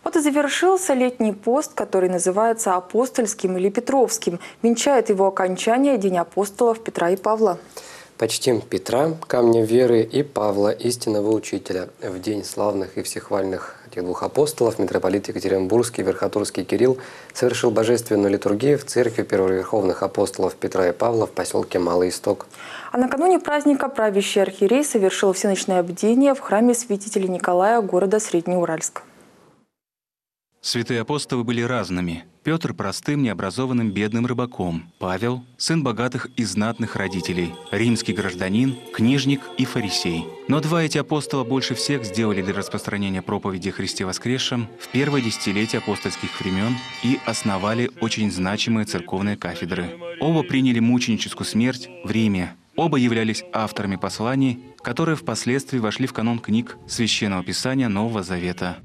Вот и завершился летний пост, который называется апостольским или петровским. Венчает его окончание День апостолов Петра и Павла. Почтим Петра, камня веры, и Павла, истинного учителя. В день славных и всехвальных этих двух апостолов митрополит Екатеринбургский, Верхотурский Кирилл совершил божественную литургию в церкви первоверховных апостолов Петра и Павла в поселке Малый Исток. А накануне праздника правящий архиерей совершил всеночное бдение в храме святителя Николая города Среднеуральск. Святые апостолы были разными. Петр – простым, необразованным, бедным рыбаком. Павел – сын богатых и знатных родителей. Римский гражданин, книжник и фарисей. Но два эти апостола больше всех сделали для распространения проповеди о Христе воскресшем в первое десятилетие апостольских времен и основали очень значимые церковные кафедры. Оба приняли мученическую смерть в Риме. Оба являлись авторами посланий, которые впоследствии вошли в канон книг Священного Писания Нового Завета.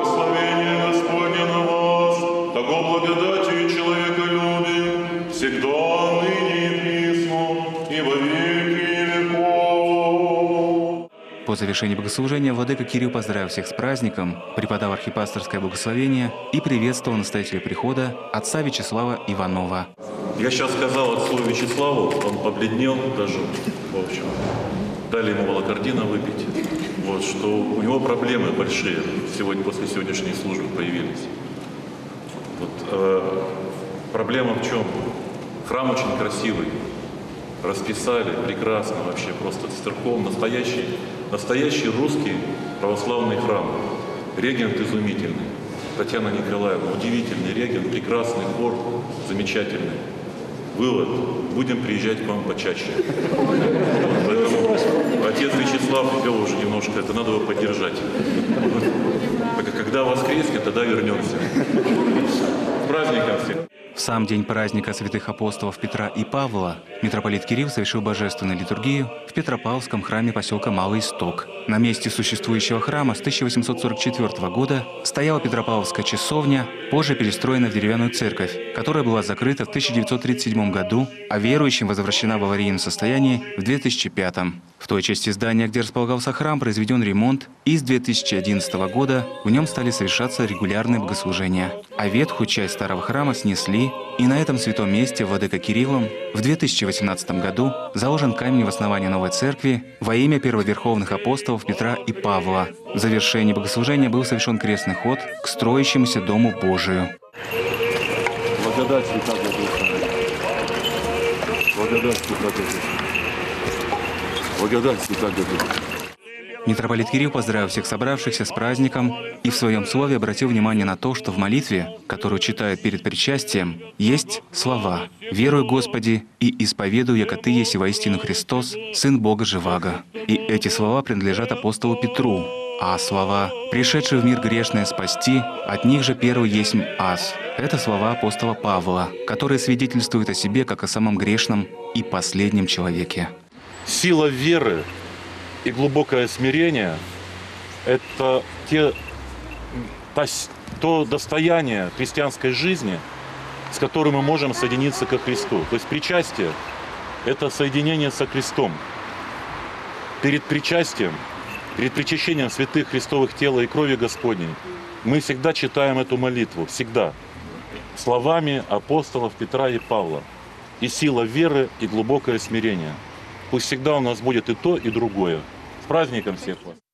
Благодатью и человеколюбием, всегда, ныне и присно, и во веки веков. По завершении богослужения владыка Кирилл поздравил всех с праздником, преподал архипасторское благословение и приветствовал настоятеля прихода отца Вячеслава Иванова. Я сейчас сказал отцу Вячеславу, он побледнел даже, в общем, дали ему волокордина выпить, вот, что у него проблемы большие сегодня после сегодняшней службы появились. Вот, проблема в чем? Храм очень красивый, расписали прекрасно вообще, просто церковь, настоящий русский православный храм. Регент изумительный, Татьяна Николаевна, удивительный регент, прекрасный хор, замечательный. Вывод, будем приезжать к вам почаще. Поэтому отец Вячеслав вел уже немножко, это надо его поддержать. Когда воскреснет, тогда вернемся. С праздником всех! В сам день праздника святых апостолов Петра и Павла митрополит Кирилл совершил божественную литургию в Петропавловском храме поселка Малый Исток. На месте существующего храма с 1844 года стояла Петропавловская часовня, позже перестроена в деревянную церковь, которая была закрыта в 1937 году, а верующим возвращена в аварийном состоянии в 2005. В той части здания, где располагался храм, произведен ремонт, и с 2011 года в нем стали совершаться регулярные богослужения. А ветхую часть старого храма снесли, и на этом святом месте владыкой Кириллом в 2018 году заложен камень в основании новой церкви во имя первоверховных апостолов Петра и Павла. В завершении богослужения был совершен крестный ход к строящемуся Дому Божию. Благодать Святаго Духа. Благодать Святаго Духа. Благодать Святаго Духа. Митрополит Кирилл поздравил всех собравшихся с праздником и в своем слове обратил внимание на то, что в молитве, которую читают перед причастием, есть слова «Веруй, Господи, и исповедую, яко Ты еси воистину Христос, Сын Бога Живаго». И эти слова принадлежат апостолу Петру, а слова «пришедший в мир грешное спасти», от них же первый есть «аз». Это слова апостола Павла, которые свидетельствуют о себе как о самом грешном и последнем человеке. Сила веры и глубокое смирение – это то достояние христианской жизни, с которым мы можем соединиться ко Христу. То есть причастие – это соединение со Христом. Перед причастием, перед причащением святых Христовых тела и крови Господней мы всегда читаем эту молитву, всегда, словами апостолов Петра и Павла. И сила веры, и глубокое смирение. Пусть всегда у нас будет и то, и другое. С праздником всех вас!